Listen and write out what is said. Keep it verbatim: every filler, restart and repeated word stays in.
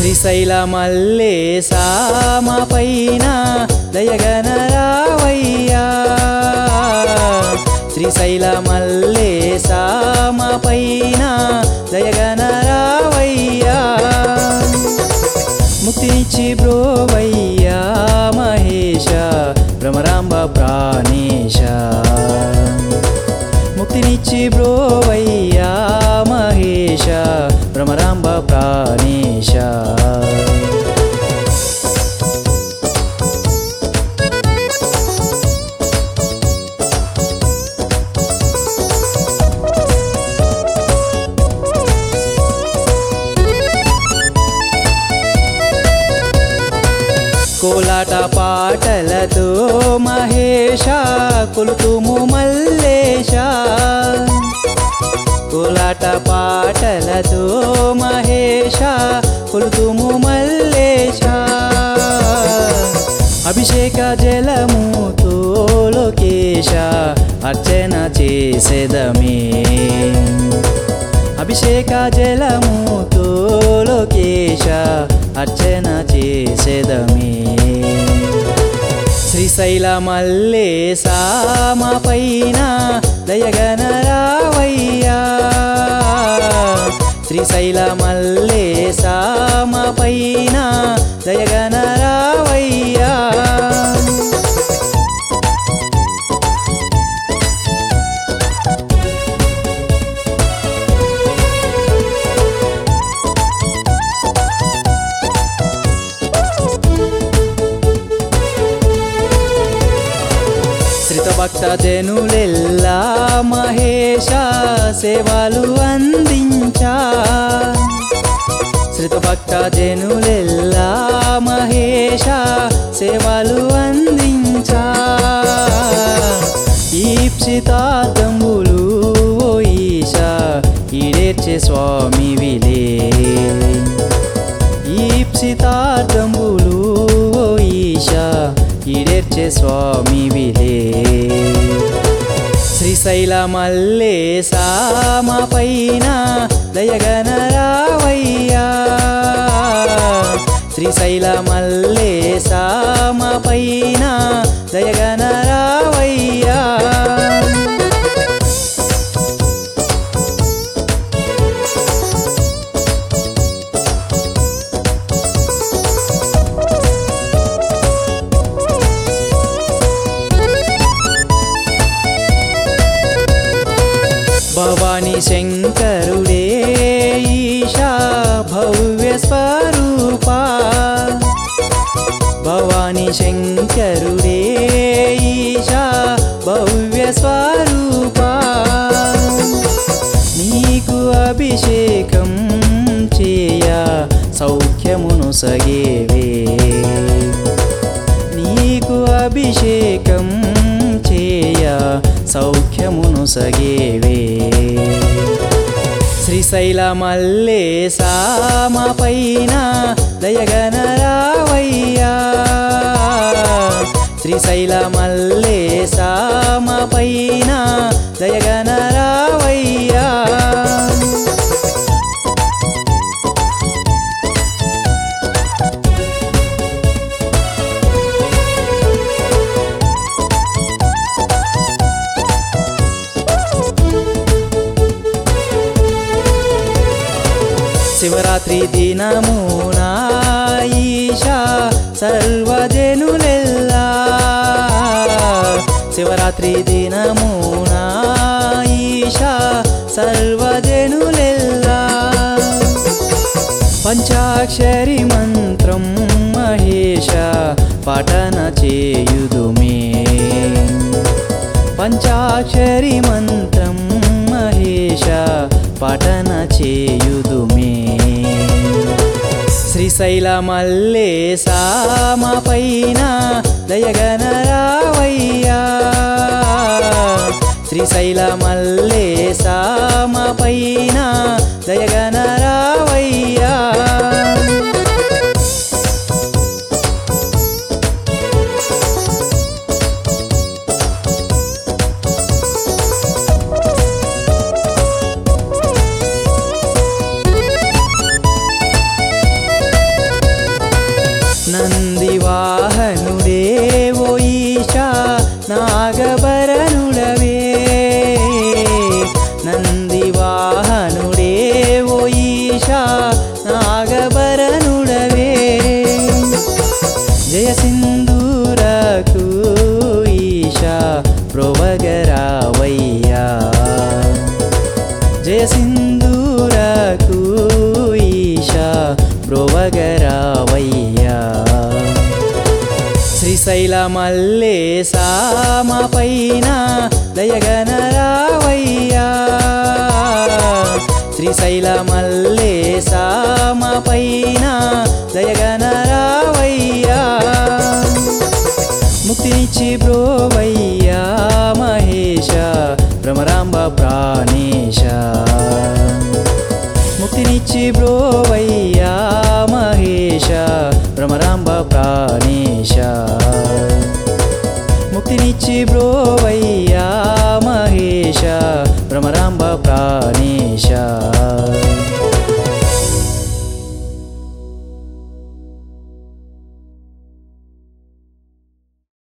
శ్రీశైల మల్లేశా మా పైన దయగన రావయ్యా శ్రీశైల మల్లేశా మా పైన దయగన రావయ్యా ముక్తినిచ్చి బ్రోవయ్యా మహేశ భ్రమరాంబ ప్రాణేశ ముక్తినిచ్చి బ్రోవయ్యా మహేశ భ్రమరాంబ ప్రాణేశ కోలాట పాటలతో మహేశ కొలుతుము మల్లేశ కోలాట పాటలతో మహేశ కొలుతుము మల్లేశ అభిషేక జలముతో లోకేశ అర్చన చేసేదమే అభిషేక జలముతో లోకేశ అర్చన చేసేదమే శ్రీశైల మల్లేశా మా పైన దయగన రావయ్యా శ్రీశైల మల్లేశా మా పైన దయగన రావయ్యా భక్త జనులెల్లా మహేశ సేవలు అందించా శ్రీత భక్త జనులెల్లా మహేశ సేవలు అందించా ఈప్సితార్థంబులు ఓ ఈశ ఈడేర్చే స్వామి విలే ఈప్సితార్థంబులు ఓ ఈశ ఈడేర్చే స్వామి విలే శ్రీశైల మల్లేశా మా పైన దయగన రావయ్యా శ్రీశైల మల్లేశా మా పైన దయగన రావయ్యా భవాని శంకరుడే ఈశా భవ్య స్వరూపా భవాని శంకరుడే ఈశా భవ్య స్వరూపా నీకు అభిషేకం చేయ సౌఖ్యమును సగేవే నీకు అభిషేకం చేయ సౌఖ్యమును సగేవే శ్రీశైల మల్లేశా మా పైన దయగన రావయ్యా శ్రీశైల మల్లేశా మా పైన దయగన రావయ్యా శివరాత్రి దినమున ఈశా సర్వజనులెల్లా శివరాత్రి దినమున ఈశా సర్వజనులెల్లా పంచాక్షరి మంత్రం మహేశ పఠన చేయుదుమే పంచాక్షరి మంత్రం మహేశ పఠన చేయుదుమే శ్రీశైల మల్లేశా మా పైన దయగన రావయ్యా శ్రీశైల మల్లేశా మా పైన దయగన రావయ్యా నాగభరణుడవే జయ సింధూరకు ఈశా ప్రోవగరావయ్యా జయ సింధూరకు ఈశా ప్రోవగరావయ్యా శ్రీశైల మల్లేశా మా పైన దయగనరావయ్యా శ్రీశైల మల్లేశా మా పైన దయగనరావయ్యా ముక్తినిచ్చి బ్రోవయ్యా మహేశ భ్రమరాంబ ప్రాణేశ ముక్తినిచ్చి బ్రోవయ్యా మహేశ భ్రమరాంబ ప్రాణేశ ముక్తినిచ్చి బ్రోవయ్యా మహేశ భ్రమరాంబ ప్రాణేశ